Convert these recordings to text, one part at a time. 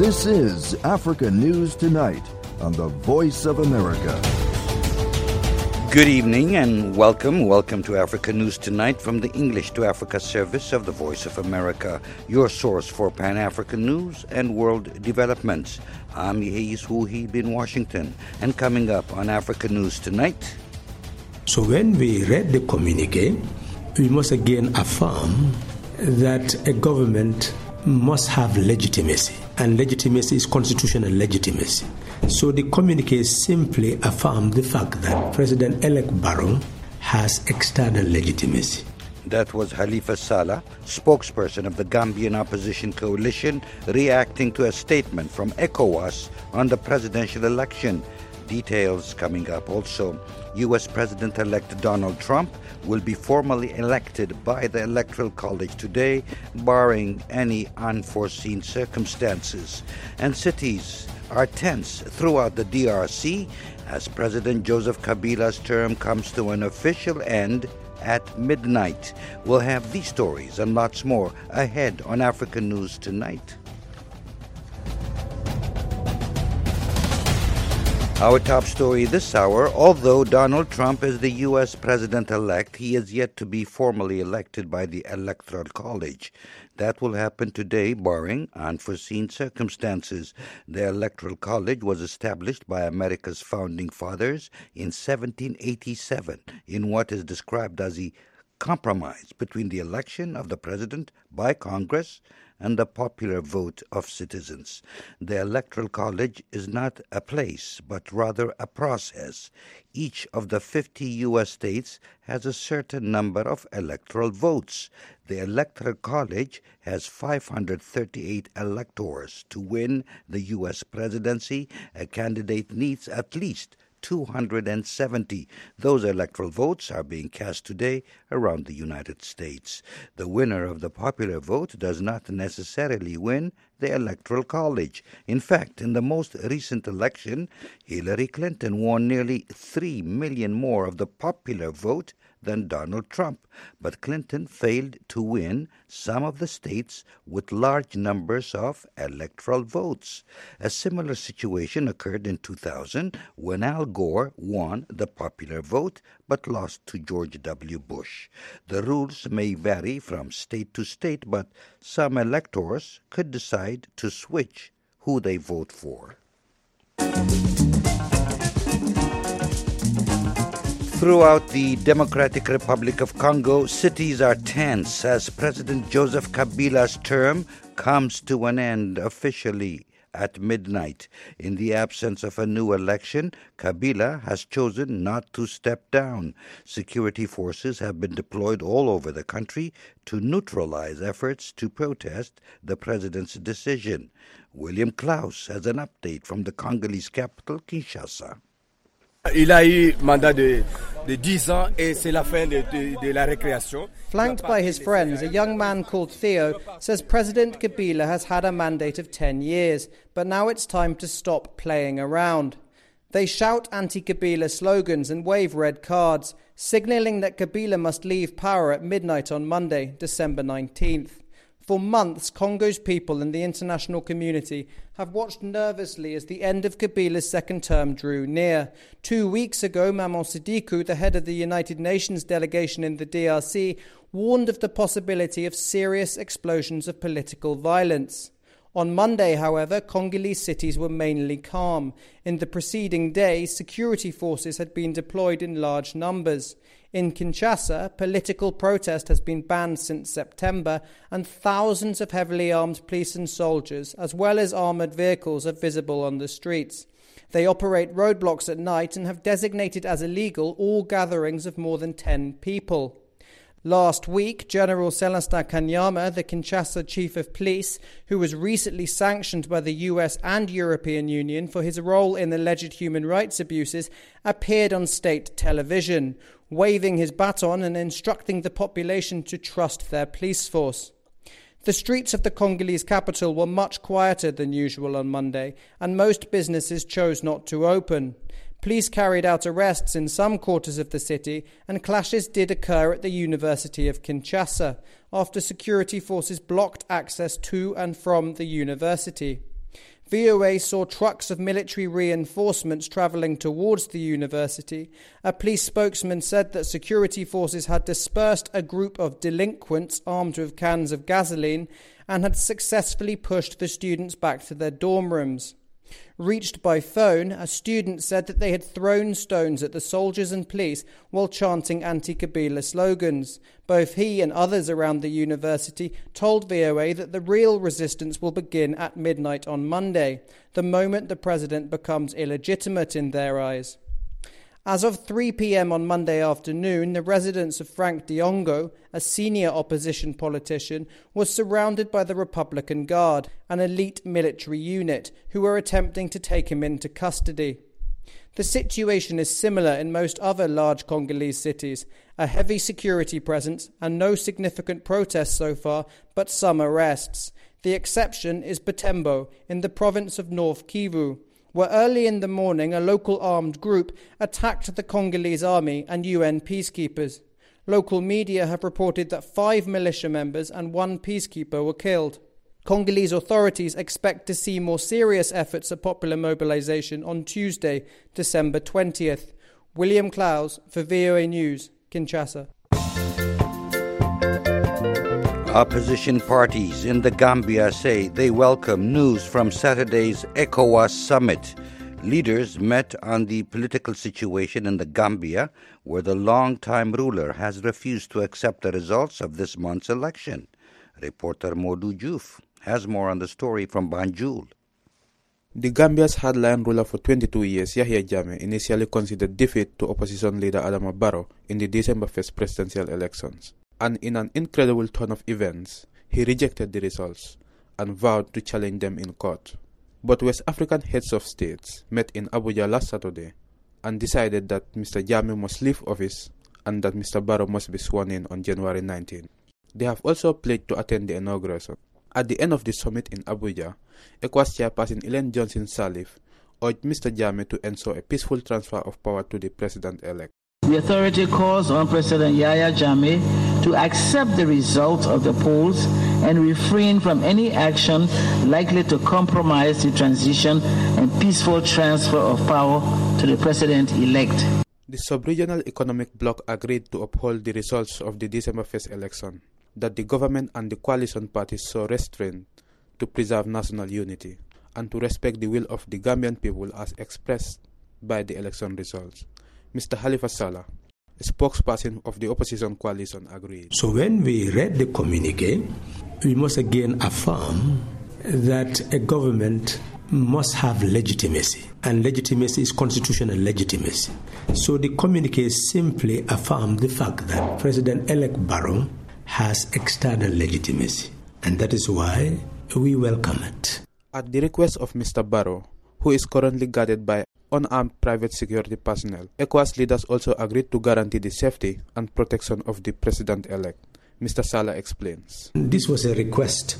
This is Africa News Tonight on the Voice of America. Good evening and welcome. Welcome to Africa News Tonight from the English to Africa service of the Voice of America, your source for Pan-African news and world developments. I'm Yeis Wuhib in Washington, and coming up on Africa News Tonight. So when we read the communique, we must again affirm that a government must have legitimacy, and legitimacy is constitutional legitimacy. So the communique simply affirmed the fact that President-elect Barrow has external legitimacy. That was Halifa Sallah, spokesperson of the Gambian Opposition Coalition, reacting to a statement from ECOWAS on the presidential election. Details coming up. Also, U.S. President-elect Donald Trump will be formally elected by the Electoral College today, barring any unforeseen circumstances. And cities are tense throughout the DRC as President Joseph Kabila's term comes to an official end at midnight. We'll have these stories and lots more ahead on African News Tonight. Our top story this hour: although Donald Trump is the U.S. president-elect, he is yet to be formally elected by the Electoral College. That will happen today, barring unforeseen circumstances. The Electoral College was established by America's founding fathers in 1787 in what is described as a compromise between the election of the president by Congress and the popular vote of citizens. The Electoral College is not a place, but rather a process. Each of the 50 U.S. states has a certain number of electoral votes. The Electoral College has 538 electors. To win the U.S. presidency, a candidate needs at least 270. Those electoral votes are being cast today around the United States. The winner of the popular vote does not necessarily win the Electoral College. In fact, in the most recent election, Hillary Clinton won nearly 3 million more of the popular vote than Donald Trump, but Clinton failed to win some of the states with large numbers of electoral votes. A similar situation occurred in 2000 when Al Gore won the popular vote but lost to George W. Bush. The rules may vary from state to state, but some electors could decide to switch who they vote for. Throughout the Democratic Republic of Congo, cities are tense as President Joseph Kabila's term comes to an end officially at midnight. In the absence of a new election, Kabila has chosen not to step down. Security forces have been deployed all over the country to neutralize efforts to protest the president's decision. William Klaus has an update from the Congolese capital, Kinshasa. Il a eu mandat de 10 ans et c'est la fin de la récréation. Flanked by his friends, a young man called Theo says President Kabila has had a mandate of 10 years, but now it's time to stop playing around. They shout anti-Kabila slogans and wave red cards, signalling that Kabila must leave power at midnight on Monday, December 19th. For months, Congo's people and the international community have watched nervously as the end of Kabila's second term drew near. 2 weeks ago, Maman Sidikou, the head of the United Nations delegation in the DRC, warned of the possibility of serious explosions of political violence. On Monday, however, Congolese cities were mainly calm. In the preceding day, security forces had been deployed in large numbers. In Kinshasa, political protest has been banned since September, and thousands of heavily armed police and soldiers, as well as armoured vehicles, are visible on the streets. They operate roadblocks at night and have designated as illegal all gatherings of more than 10 people. Last week, General Celestin Kanyama, the Kinshasa chief of police, who was recently sanctioned by the US and European Union for his role in alleged human rights abuses, appeared on state television, waving his baton and instructing the population to trust their police force. The streets of the Congolese capital were much quieter than usual on Monday, and most businesses chose not to open. Police carried out arrests in some quarters of the city, and clashes did occur at the University of Kinshasa after security forces blocked access to and from the university. VOA saw trucks of military reinforcements travelling towards the university. A police spokesman said that security forces had dispersed a group of delinquents armed with cans of gasoline and had successfully pushed the students back to their dorm rooms. Reached by phone, a student said that they had thrown stones at the soldiers and police while chanting anti-Kabila slogans. Both he and others around the university told VOA that the real resistance will begin at midnight on Monday, the moment the president becomes illegitimate in their eyes. As of 3 p.m. on Monday afternoon, the residence of Frank Diongo, a senior opposition politician, was surrounded by the Republican Guard, an elite military unit, who were attempting to take him into custody. The situation is similar in most other large Congolese cities, a heavy security presence and no significant protests so far, but some arrests. The exception is Butembo, in the province of North Kivu, where early in the morning a local armed group attacked the Congolese army and UN peacekeepers. Local media have reported that 5 militia members and 1 peacekeeper were killed. Congolese authorities expect to see more serious efforts at popular mobilization on Tuesday, December 20th. William Klaus for VOA News, Kinshasa. Opposition parties in the Gambia say they welcome news from Saturday's ECOWAS summit. Leaders met on the political situation in the Gambia, where the long-time ruler has refused to accept the results of this month's election. Reporter Modu Juf has more on the story from Banjul. The Gambia's hardline ruler for 22 years, Yahya Jammeh, initially conceded defeat to opposition leader Adama Barrow in the December 1st presidential elections. And in an incredible turn of events, he rejected the results and vowed to challenge them in court. But West African heads of states met in Abuja last Saturday and decided that Mr. Jammeh must leave office and that Mr. Barrow must be sworn in on January 19. They have also pledged to attend the inauguration. At the end of the summit in Abuja, ECOWAS chairperson Ellen Johnson Sirleaf urged Mr. Jammeh to ensure a peaceful transfer of power to the president-elect. The authority calls on President Yahya Jammeh to accept the results of the polls and refrain from any action likely to compromise the transition and peaceful transfer of power to the president-elect. The sub-regional economic bloc agreed to uphold the results of the December 1st election, that the government and the coalition parties saw restraint to preserve national unity and to respect the will of the Gambian people as expressed by the election results. Mr. Halifa Sallah, a spokesperson of the opposition coalition, agreed. So when we read the communique, we must again affirm that a government must have legitimacy, and legitimacy is constitutional legitimacy. So the communique simply affirmed the fact that President-elect Barrow has external legitimacy, and that is why we welcome it. At the request of Mr. Barrow, who is currently guarded by unarmed private security personnel, ECOWAS leaders also agreed to guarantee the safety and protection of the president-elect. Mr. Sallah explains. This was a request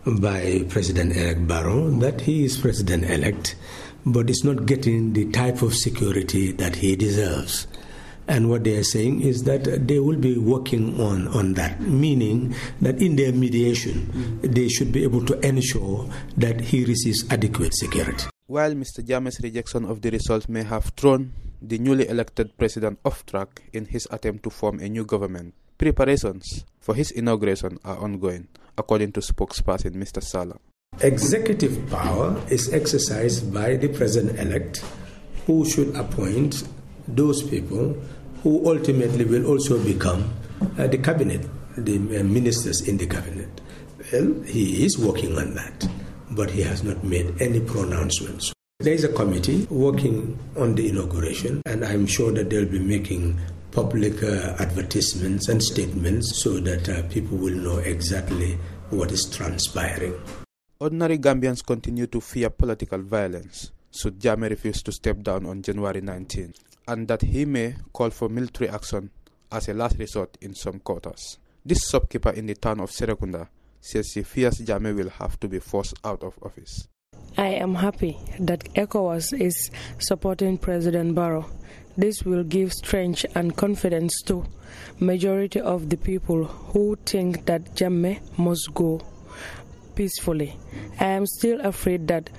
by President-elect Barrow that he is president-elect, but is not getting the type of security that he deserves. And what they are saying is that they will be working on that, meaning that in their mediation, they should be able to ensure that he receives adequate security. While Mr. Jammeh's rejection of the results may have thrown the newly elected president off track in his attempt to form a new government, preparations for his inauguration are ongoing, according to spokesperson Mr. Sallah. Executive power is exercised by the president-elect, who should appoint those people who ultimately will also become the cabinet, the ministers in the cabinet. Well, he is working on that, but he has not made any pronouncements. There is a committee working on the inauguration, and I'm sure that they'll be making public advertisements and statements so that people will know exactly what is transpiring. Ordinary Gambians continue to fear political violence should Jammeh refuse to step down on January 19, and that he may call for military action as a last resort in some quarters. This shopkeeper in the town of Serekunda says she fears Jammeh will have to be forced out of office. I am happy that ECOWAS is supporting President Barrow. This will give strength and confidence to majority of the people who think that Jammeh must go. peacefully. I am still afraid that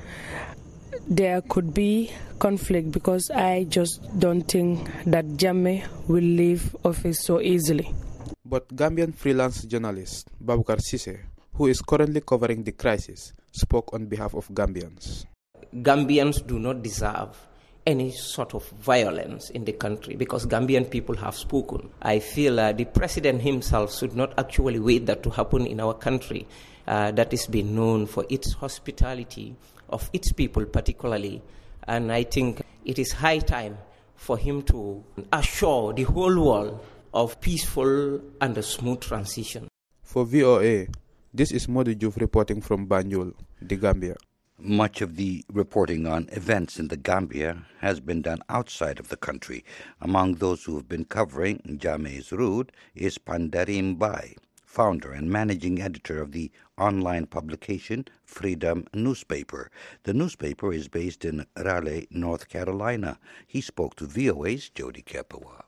there could be conflict because I just don't think that Jammeh will leave office so easily. But Gambian freelance journalist Babukar Sise, who is currently covering the crisis, spoke on behalf of Gambians. Gambians do not deserve any sort of violence in the country because Gambian people have spoken. I feel the president himself should not actually wait that to happen in our country that is being known for its hospitality of its people particularly. And I think it is high time for him to assure the whole world of peaceful and a smooth transition. For VOA, this is Modi Diouf reporting from Banjul, the Gambia. Much of the reporting on events in the Gambia has been done outside of the country. Among those who have been covering Jammeh's route is Pandari Mbai, founder and managing editor of the online publication Freedom Newspaper. The newspaper is based in Raleigh, North Carolina. He spoke to VOA's Jody Kepawa.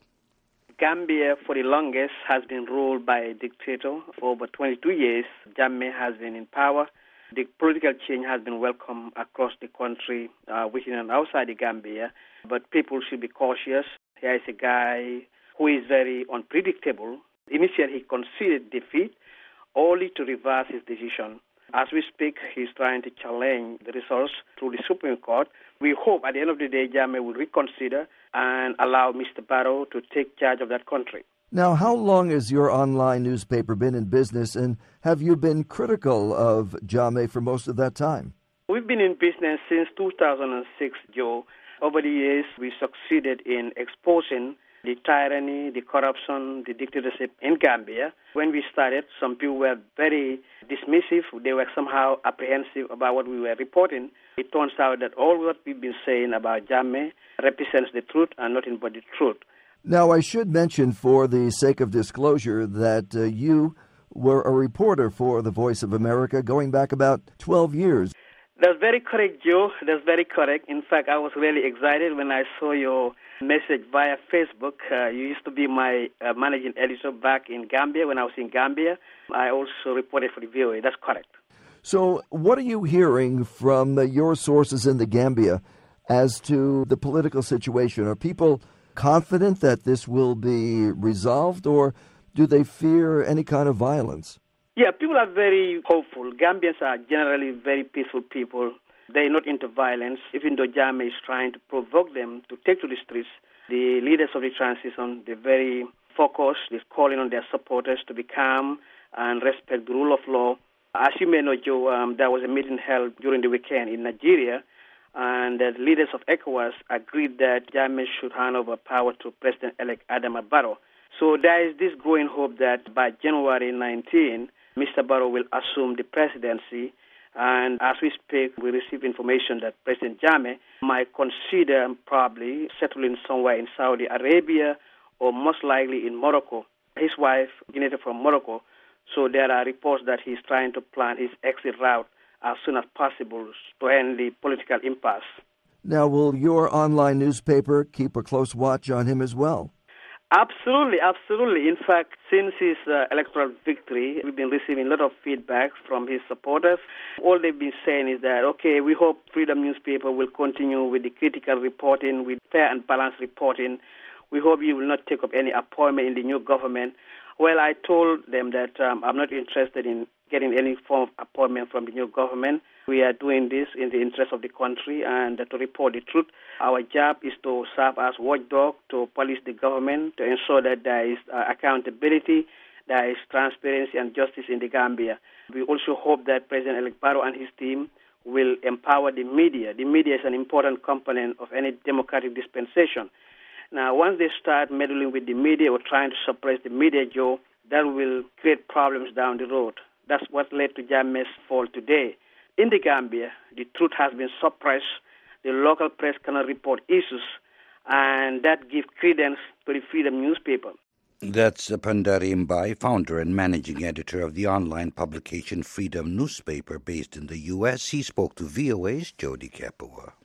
Gambia, for the longest, has been ruled by a dictator. For over 22 years, Jammeh has been in power. The political change has been welcome across the country, within and outside the Gambia. But people should be cautious. Here is a guy who is very unpredictable. Initially, he conceded defeat, only to reverse his decision. As we speak, he's trying to challenge the results through the Supreme Court. We hope at the end of the day, Jammeh will reconsider and allow Mr. Barrow to take charge of that country. Now, how long has your online newspaper been in business, and have you been critical of Jammeh for most of that time? We've been in business since 2006, Joe. Over the years, we succeeded in exposing the tyranny, the corruption, the dictatorship in Gambia. When we started, some people were very dismissive. They were somehow apprehensive about what we were reporting. It turns out that all what we've been saying about Jammeh represents the truth and nothing but the truth. Now, I should mention, for the sake of disclosure, that you were a reporter for The Voice of America going back about 12 years. That's very correct, Joe. That's very correct. In fact, I was really excited when I saw your message via Facebook. You used to be my managing editor back in Gambia when I was in Gambia. I also reported for the VOA. That's correct. So what are you hearing from your sources in the Gambia as to the political situation? Are people confident that this will be resolved, or do they fear any kind of violence? Yeah, people are very hopeful. Gambians are generally very peaceful people. They're not into violence, even though Jammeh is trying to provoke them to take to the streets. The leaders of the transition, they're very focused. They're calling on their supporters to be calm and respect the rule of law. As you may know, Joe, there was a meeting held during the weekend in Nigeria, and the leaders of ECOWAS agreed that Jammeh should hand over power to President-elect Adama Barrow. So there is this growing hope that by January 19, Mr. Barrow will assume the presidency. And as we speak, we receive information that President Jammeh might consider probably settling somewhere in Saudi Arabia or most likely in Morocco. His wife originated from Morocco, so there are reports that he's trying to plan his exit route as soon as possible to end the political impasse. Now, will your online newspaper keep a close watch on him as well? Absolutely, absolutely. In fact, since his electoral victory, we've been receiving a lot of feedback from his supporters. All they've been saying is that, okay, we hope Freedom Newspaper will continue with the critical reporting, with fair and balanced reporting. We hope you will not take up any appointment in the new government. Well, I told them that I'm not interested in getting any form of appointment from the new government. We are doing this in the interest of the country and to report the truth. Our job is to serve as watchdog, to police the government, to ensure that there is accountability, there is transparency and justice in the Gambia. We also hope that President-elect Barrow and his team will empower the media. The media is an important component of any democratic dispensation. Now, once they start meddling with the media or trying to suppress the media, Joe, that will create problems down the road. That's what led to Jammeh's fall today. In the Gambia, the truth has been suppressed. The local press cannot report issues, and that gives credence to the Freedom Newspaper. That's Pandari Mbai, founder and managing editor of the online publication Freedom Newspaper based in the U.S. He spoke to VOA's Jody Kepawa.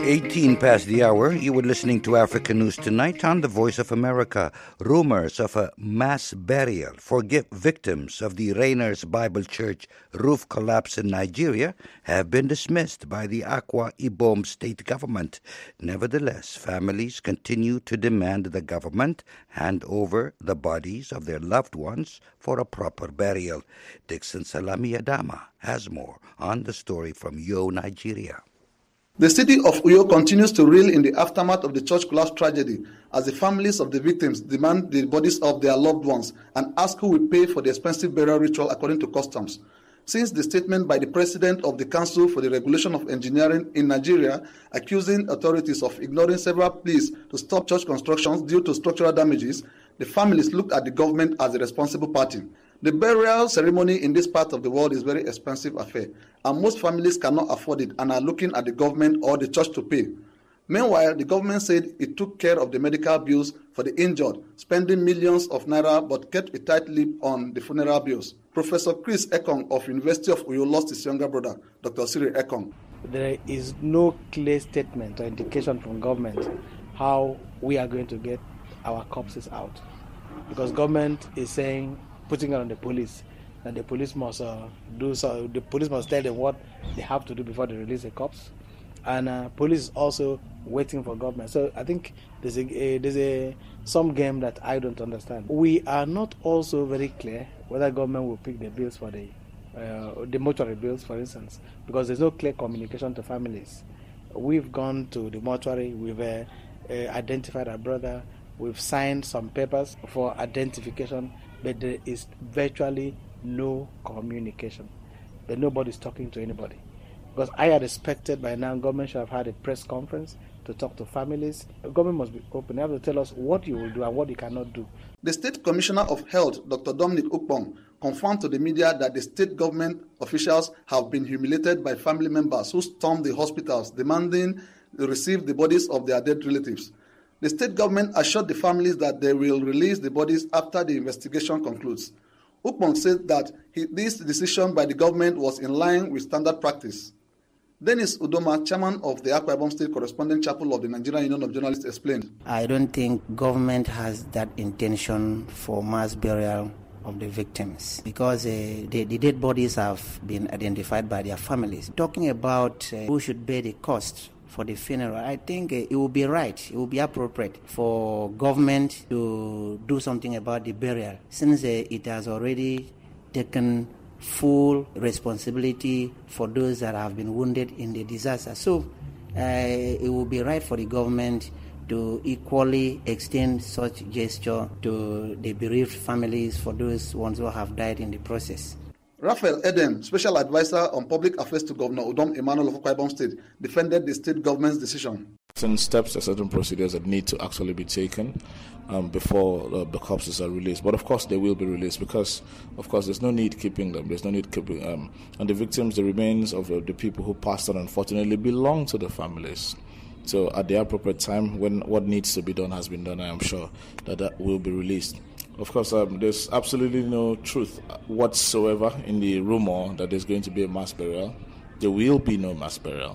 18 past the hour. You were listening to Africa News Tonight on the Voice of America. Rumors of a mass burial for victims of the Rainers Bible Church roof collapse in Nigeria have been dismissed by the Akwa Ibom state government. Nevertheless, families continue to demand the government hand over the bodies of their loved ones for a proper burial. Dixon Salami Adama has more on the story from Yo, Nigeria. The city of Uyo continues to reel in the aftermath of the church collapse tragedy as the families of the victims demand the bodies of their loved ones and ask who will pay for the expensive burial ritual according to customs. Since the statement by the president of the Council for the Regulation of Engineering in Nigeria accusing authorities of ignoring several pleas to stop church constructions due to structural damages, the families looked at the government as the responsible party. The burial ceremony in this part of the world is a very expensive affair, and most families cannot afford it and are looking at the government or the church to pay. Meanwhile, the government said it took care of the medical bills for the injured, spending millions of naira but kept a tight lip on the funeral bills. Professor Chris Ekong of University of Uyo lost his younger brother, Dr. Cyril Ekong. There is no clear statement or indication from government how we are going to get our corpses out, because government is saying, putting it on the police, and the police must do so. The police must tell them what they have to do before they release the cops, and police is also waiting for government. So I think there's some game that I don't understand. We are not also very clear whether government will pick the bills for the mortuary bills, for instance, because there's no clear communication to families. We've gone to the mortuary, we've identified our brother, we've signed some papers for identification, but there is virtually no communication. But nobody's talking to anybody. Because I had expected by now government should have had a press conference to talk to families. The government must be open. They have to tell us what you will do and what you cannot do. The State Commissioner of Health, Dr. Dominic Ukpong, confirmed to the media that the state government officials have been humiliated by family members who stormed the hospitals demanding to receive the bodies of their dead relatives. The state government assured the families that they will release the bodies after the investigation concludes. Ukpong said that this decision by the government was in line with standard practice. Dennis Udoma, chairman of the Akwa Ibom State Correspondent Chapel of the Nigerian Union of Journalists, explained. I don't think government has that intention for mass burial of the victims, because the dead bodies have been identified by their families. Talking about who should bear the cost for the funeral, I think it would be right, it would be appropriate for government to do something about the burial, since it has already taken full responsibility for those that have been wounded in the disaster. So it would be right for the government to equally extend such gesture to the bereaved families for those ones who have died in the process. Raphael Edem, Special Advisor on Public Affairs to Governor Udom Emmanuel of Akwa Ibom State, defended the state government's decision. Certain steps or certain procedures that need to actually be taken before the corpses are released. But of course they will be released because, of course, there's no need keeping them. There's no need keeping and the victims, the remains of the people who passed on, unfortunately, belong to the families. So at the appropriate time, when what needs to be done has been done, I am sure that will be released. Of course, there's absolutely no truth whatsoever in the rumor that there's going to be a mass burial. There will be no mass burial.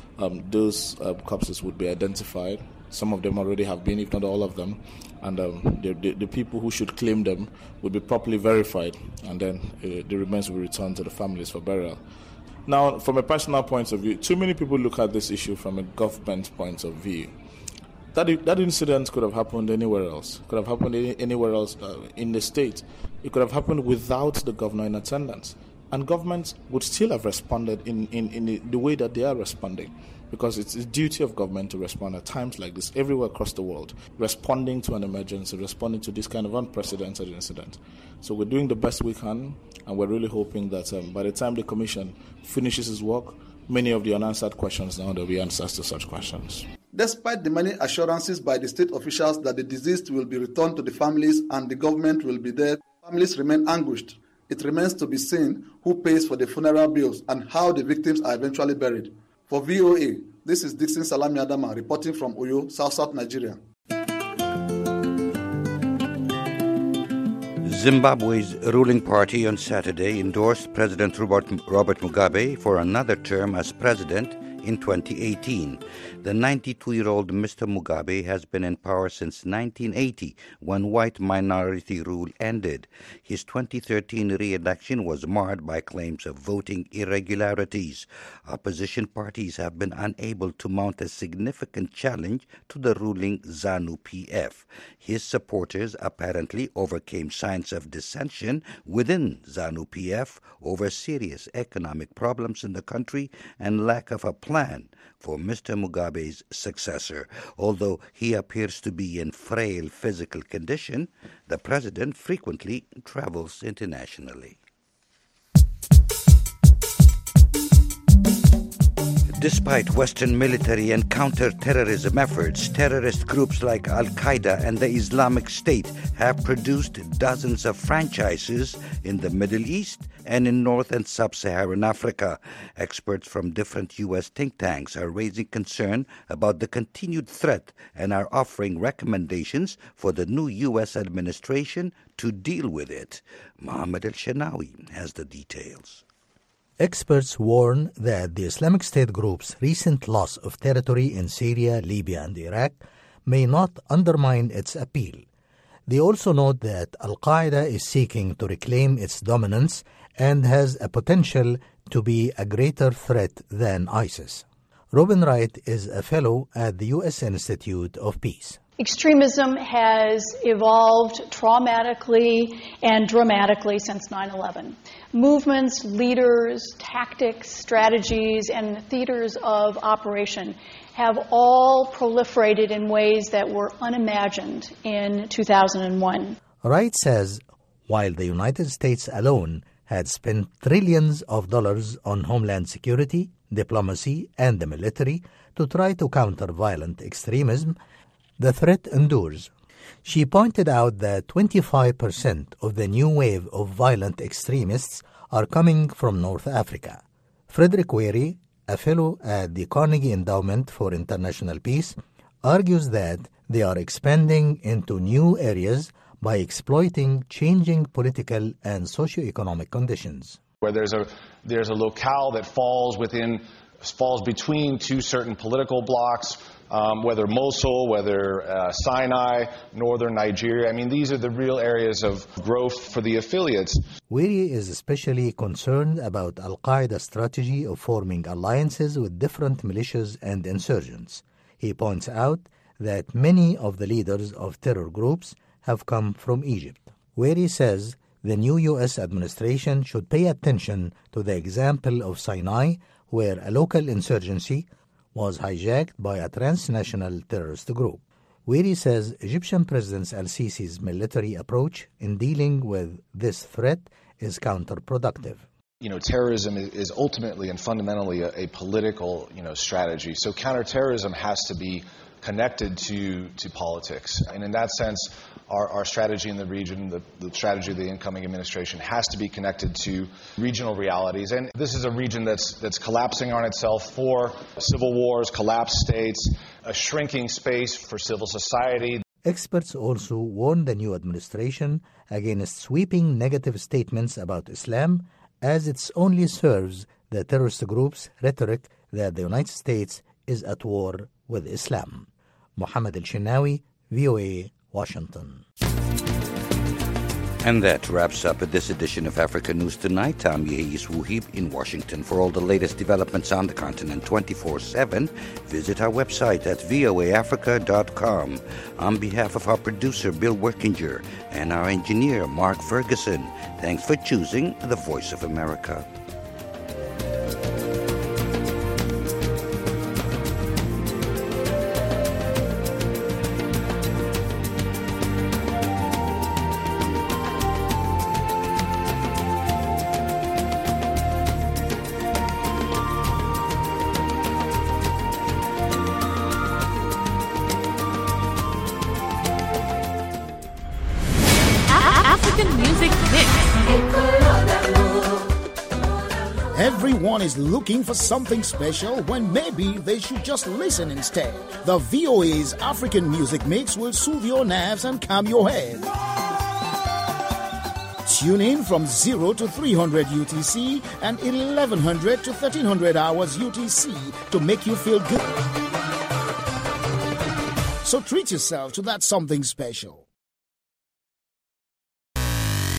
Those corpses would be identified. Some of them already have been, if not all of them. And the people who should claim them would be properly verified. And then the remains will return to the families for burial. Now, from a personal point of view, too many people look at this issue from a government point of view. That incident could have happened anywhere else. Could have happened anywhere else in the state. It could have happened without the governor in attendance. And governments would still have responded in the way that they are responding. Because it's the duty of government to respond at times like this everywhere across the world, responding to an emergency, responding to this kind of unprecedented incident. So we're doing the best we can, and we're really hoping that by the time the commission finishes its work, many of the unanswered questions now, there'll be answers to such questions. Despite the many assurances by the state officials that the deceased will be returned to the families and the government will be there, families remain anguished. It remains to be seen who pays for the funeral bills and how the victims are eventually buried. For VOA, this is Dixon Salami Adama reporting from Uyo, South Nigeria. Zimbabwe's ruling party on Saturday endorsed President Robert Mugabe for another term as president in 2018. The 92-year-old Mr. Mugabe has been in power since 1980, when white minority rule ended. His 2013 re-election was marred by claims of voting irregularities. Opposition parties have been unable to mount a significant challenge to the ruling ZANU-PF. His supporters apparently overcame signs of dissension within ZANU-PF over serious economic problems in the country and lack of a plan for Mr. Mugabe's successor. Although he appears to be in frail physical condition, the president frequently travels internationally. Despite Western military and counter-terrorism efforts, terrorist groups like Al-Qaeda and the Islamic State have produced dozens of franchises in the Middle East and in North and Sub-Saharan Africa. Experts from different U.S. think tanks are raising concern about the continued threat and are offering recommendations for the new U.S. administration to deal with it. Mohammed El-Shenawi has the details. Experts warn that the Islamic State group's recent loss of territory in Syria, Libya, and Iraq may not undermine its appeal. They also note that Al-Qaeda is seeking to reclaim its dominance and has a potential to be a greater threat than ISIS. Robin Wright is a fellow at the U.S. Institute of Peace. Extremism has evolved traumatically and dramatically since 9/11. Movements, leaders, tactics, strategies, and theaters of operation have all proliferated in ways that were unimagined in 2001. Wright says while the United States alone had spent trillions of dollars on homeland security, diplomacy, and the military to try to counter violent extremism, the threat endures. She pointed out that 25% of the new wave of violent extremists are coming from North Africa. Frederick Wehry, a fellow at the Carnegie Endowment for International Peace, argues that they are expanding into new areas by exploiting changing political and socio-economic conditions. Where there's a locale that falls between two certain political blocks, whether Mosul, whether Sinai, northern Nigeria. I mean, these are the real areas of growth for the affiliates. Wehry is especially concerned about Al-Qaeda's strategy of forming alliances with different militias and insurgents. He points out that many of the leaders of terror groups have come from Egypt. Wehry says the new U.S. administration should pay attention to the example of Sinai, where a local insurgency was hijacked by a transnational terrorist group. Wehry says Egyptian President al-Sisi's military approach in dealing with this threat is counterproductive. Terrorism is ultimately and fundamentally a political, strategy. So counterterrorism has to be connected to politics. And in that sense, our strategy in the region, the strategy of the incoming administration has to be connected to regional realities. And this is a region that's collapsing on itself for civil wars, collapsed states, a shrinking space for civil society. Experts also warn the new administration against sweeping negative statements about Islam, as it only serves the terrorist group's rhetoric that the United States is at war with Islam. Mohammed El-Shenawi, VOA, Washington. And that wraps up this edition of Africa News Tonight. I'm Yeis Wuhib in Washington. For all the latest developments on the continent 24/7, visit our website at voaafrica.com. On behalf of our producer, Bill Workinger, and our engineer, Mark Ferguson, thanks for choosing the Voice of America. Everyone is looking for something special when maybe they should just listen instead. The VOA's African Music Mix will soothe your nerves and calm your head. Tune in from 0 to 300 UTC and 1100 to 1300 hours UTC to make you feel good. So treat yourself to that something special.